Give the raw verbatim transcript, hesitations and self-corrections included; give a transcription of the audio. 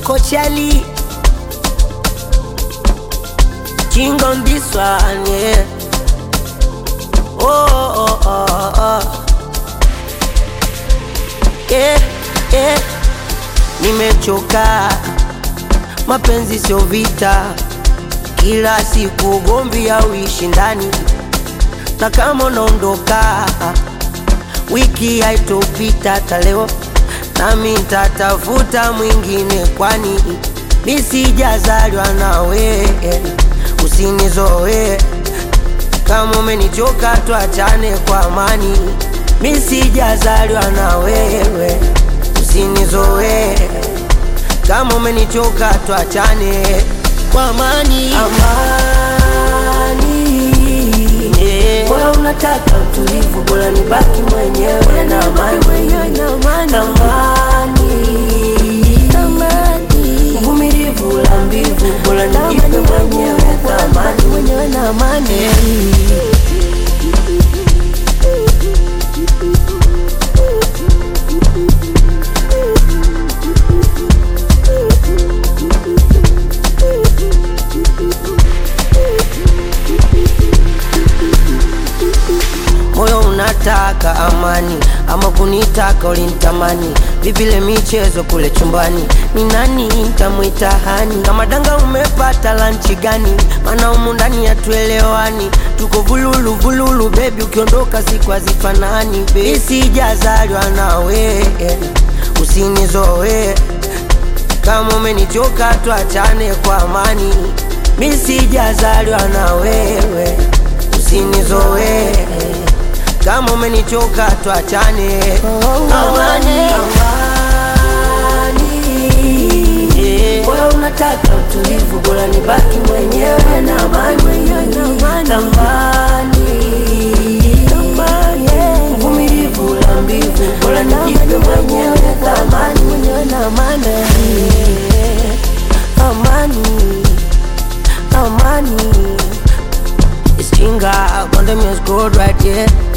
Coachali. King on this one, yeah. Oh, oh, oh, oh. Yeah, yeah. Nimechoka, mapenzi sio vita, kila siku gomvi au ushindani. Na kama unaondoka, wiki haitopita taleo, nami nitatafuta mwingine, kwani mimi sijazaliwa nawe. Usinizoe, kama umenichoka tuachane kwa amani. Mimi sijazaliwa na wewe, usinizoe, kama umenichoka tuachane kwa amani. Amani, yeah. Bora unataka utulivu, bora nibaki mwenyewe na amani. Amani, uvumilivu la mbivu, bora nijipe mwenyewe thamani, mwenyewe na amani, yeah. Moyo unataka amani, ama kunitaka ulinitamani. Vipile michezo kule chumbani, ni nani nitamuita hani? Kama danga umepata lunch gani? Mana humu ndani hatuelewani, tuko vululu vululu baby, ukiondoka siku hazifanani. Mimi sijazaliwa nawe, usinizoe, kama umenichoka tuachane kwa amani. Mimi sijazaliwa na wewe, usinizoe, kama umenichoka tuachane. Amani, amani, yeah. Bora unataka utulivu, bora nibaki mwenyewe na amani. Amani, uvumilivu la mbivu, bora nijipe mwenyewe thamani, mwenyewe na amani. Amani, amani, it's Kinga on the music gold right here.